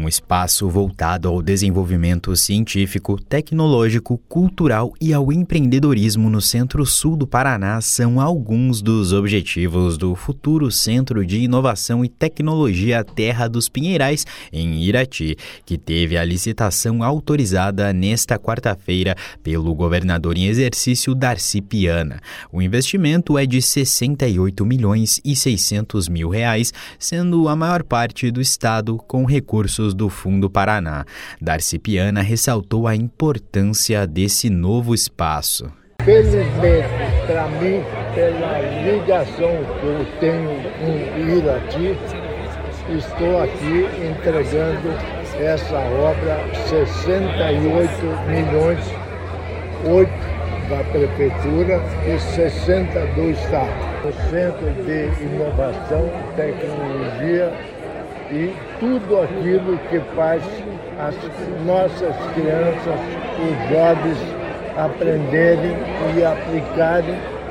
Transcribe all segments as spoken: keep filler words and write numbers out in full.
Um espaço voltado ao desenvolvimento científico, tecnológico, cultural e ao empreendedorismo no Centro-Sul do Paraná são alguns dos objetivos do futuro Centro de Inovação e Tecnologia Terra dos Pinheirais, em Irati, que teve a licitação autorizada nesta quarta-feira pelo governador em exercício Darcy Piana. O investimento é de sessenta e oito milhões e seiscentos mil reais, sendo a maior parte do estado com recursos do Fundo Paraná. Darcy Piana ressaltou a importância desse novo espaço. Felizmente, para mim, pela ligação que eu tenho com Irati, estou aqui entregando essa obra, sessenta e oito milhões, oito da Prefeitura e sessenta do Estado. O Centro de Inovação, Tecnologia e tudo aquilo que faz as nossas crianças, os jovens aprenderem e aplicarem,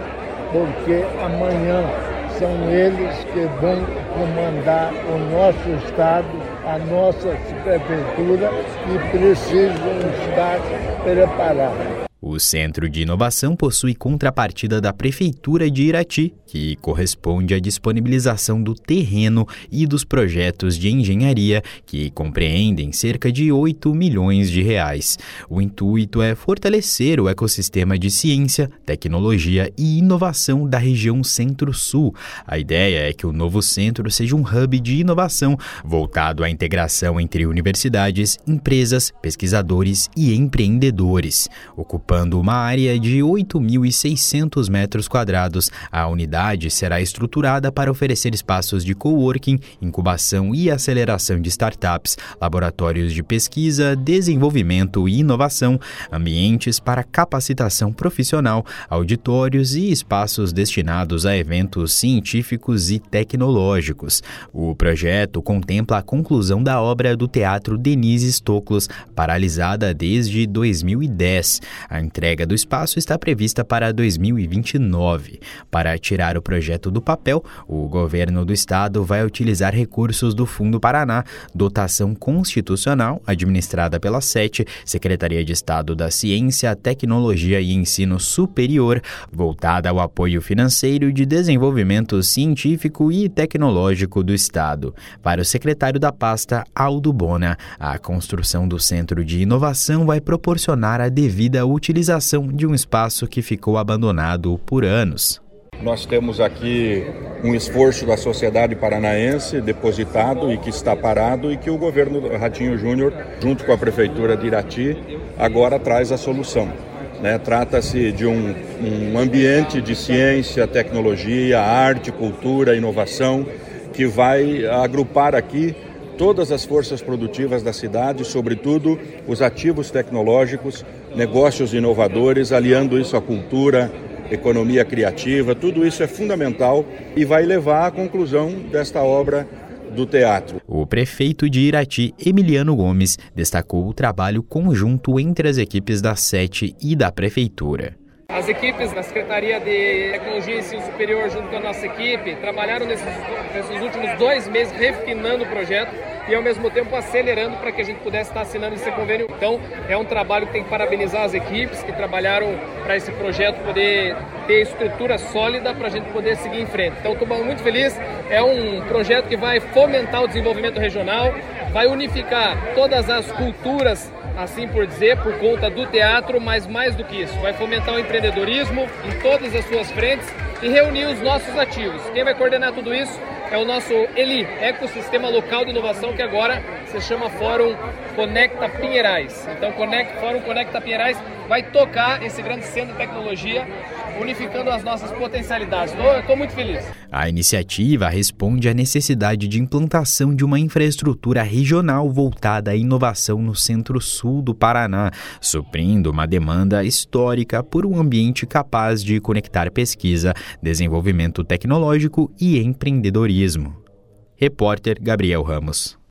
porque amanhã são eles que vão comandar o nosso estado, a nossa prefeitura e precisam estar preparados. O Centro de Inovação possui contrapartida da Prefeitura de Irati, que corresponde à disponibilização do terreno e dos projetos de engenharia, que compreendem cerca de oito milhões de reais. O intuito é fortalecer o ecossistema de ciência, tecnologia e inovação da região Centro-Sul. A ideia é que o novo centro seja um hub de inovação voltado à integração entre universidades, empresas, pesquisadores e empreendedores. Ocupando uma área de oito mil e seiscentos metros quadrados, a unidade será estruturada para oferecer espaços de coworking, incubação e aceleração de startups, laboratórios de pesquisa, desenvolvimento e inovação, ambientes para capacitação profissional, auditórios e espaços destinados a eventos científicos e tecnológicos. O projeto contempla a conclusão da obra do Teatro Denise Stoklos, paralisada desde dois mil e dez. A entrega do espaço está prevista para dois mil e vinte e nove. Para tirar o projeto do papel, o governo do estado vai utilizar recursos do Fundo Paraná, dotação constitucional administrada pela SETE, Secretaria de Estado da Ciência, Tecnologia e Ensino Superior, voltada ao apoio financeiro de desenvolvimento científico e tecnológico do estado. Para o secretário da pasta, Aldo Bona, a construção do Centro de Inovação vai proporcionar a devida utilização de um espaço que ficou abandonado por anos. Nós temos aqui um esforço da sociedade paranaense depositado e que está parado e que o governo Ratinho Júnior, junto com a Prefeitura de Irati, agora traz a solução. Né? Trata-se de um, um ambiente de ciência, tecnologia, arte, cultura, inovação, que vai agrupar aqui todas as forças produtivas da cidade, sobretudo os ativos tecnológicos, negócios inovadores, aliando isso à cultura, economia criativa, tudo isso é fundamental e vai levar à conclusão desta obra do teatro. O prefeito de Irati, Emiliano Gomes, destacou o trabalho conjunto entre as equipes da SETE e da Prefeitura. As equipes da Secretaria de Tecnologia e Ensino Superior, junto com a nossa equipe, trabalharam nesses, nesses últimos dois meses refinando o projeto e, ao mesmo tempo, acelerando para que a gente pudesse estar assinando esse convênio. Então, é um trabalho que tem que parabenizar as equipes que trabalharam para esse projeto poder ter estrutura sólida para a gente poder seguir em frente. Então, estou muito feliz. É um projeto que vai fomentar o desenvolvimento regional, vai unificar todas as culturas, assim por dizer, por conta do teatro, mas mais do que isso, vai fomentar o empreendedorismo em todas as suas frentes e reunir os nossos ativos. Quem vai coordenar tudo isso é o nosso ELI, Ecossistema Local de Inovação, que agora se chama Fórum Conecta Pinheirais. Então, Conect, Fórum Conecta Pinheirais vai tocar esse grande centro de tecnologia, unificando as nossas potencialidades. Estou muito feliz. A iniciativa responde à necessidade de implantação de uma infraestrutura regional voltada à inovação no Centro-Sul do Paraná, suprindo uma demanda histórica por um ambiente capaz de conectar pesquisa, desenvolvimento tecnológico e empreendedorismo. Repórter Gabriel Ramos.